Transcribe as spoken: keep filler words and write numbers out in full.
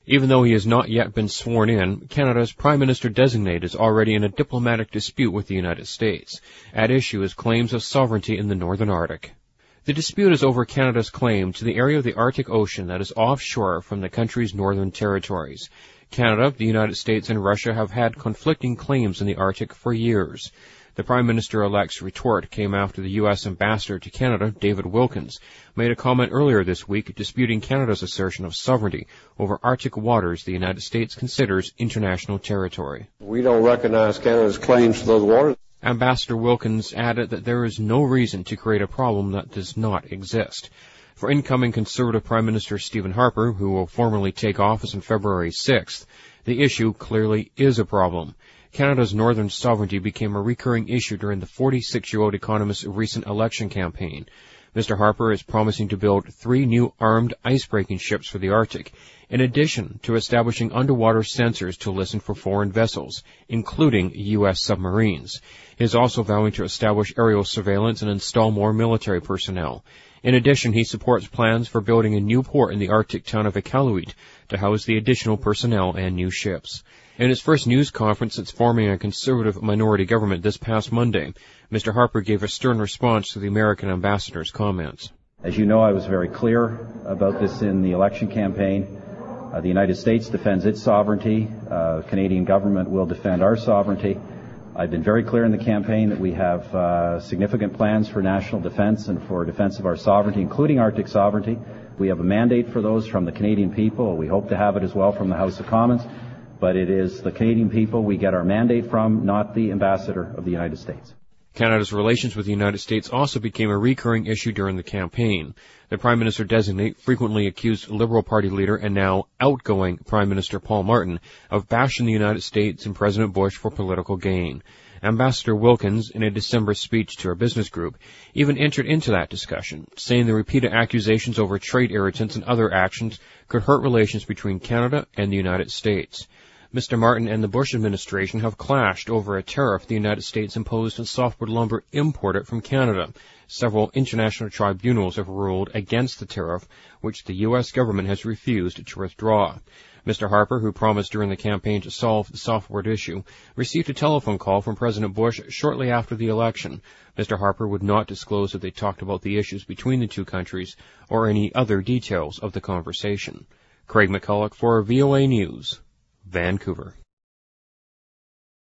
Even though he has not yet been sworn in, Canada's Prime Minister-designate is already in a diplomatic dispute with the United States. At issue is claims of sovereignty in the Northern Arctic. The dispute is over Canada's claim to the area of the Arctic Ocean that is offshore from the country's northern territories. Canada, the United States, and Russia have had conflicting claims in the Arctic for years. The Prime Minister-elect's retort came after the U S Ambassador to Canada, David Wilkins, made a comment earlier this week disputing Canada's assertion of sovereignty over Arctic waters the United States considers international territory. We don't recognize Canada's claims to those waters. Ambassador Wilkins added that there is no reason to create a problem that does not exist. For incoming Conservative Prime Minister Stephen Harper, who will formally take office on February sixth, the issue clearly is a problem. Canada's northern sovereignty became a recurring issue during the forty-six-year-old economist's recent election campaign. Mister Harper is promising to build three new armed ice-breaking ships for the Arctic, in addition to establishing underwater sensors to listen for foreign vessels, including U S submarines. He is also vowing to establish aerial surveillance and install more military personnel. In addition, he supports plans for building a new port in the Arctic town of Iqaluit to house the additional personnel and new ships. In his first news conference since forming a conservative minority government this past Monday, Mister Harper gave a stern response to the American ambassador's comments. As you know, I was very clear about this in the election campaign. Uh, the United States defends its sovereignty. Uh, the Canadian government will defend our sovereignty. I've been very clear in the campaign that we have uh, significant plans for national defense and for defense of our sovereignty, including Arctic sovereignty. We have a mandate for those from the Canadian people. We hope to have it as well from the House of Commons. But it is the Canadian people we get our mandate from, not the ambassador of the United States. Canada's relations with the United States also became a recurring issue during the campaign. The Prime Minister-designate frequently accused Liberal Party leader and now outgoing Prime Minister Paul Martin of bashing the United States and President Bush for political gain. Ambassador Wilkins, in a December speech to a business group, even entered into that discussion, saying the repeated accusations over trade irritants and other actions could hurt relations between Canada and the United States. Mister Martin and the Bush administration have clashed over a tariff the United States imposed on softwood lumber imported from Canada. Several international tribunals have ruled against the tariff, which the U S government has refused to withdraw. Mister Harper, who promised during the campaign to solve the softwood issue, received a telephone call from President Bush shortly after the election. Mister Harper would not disclose that they talked about the issues between the two countries or any other details of the conversation. Craig McCulloch for V O A News, Vancouver.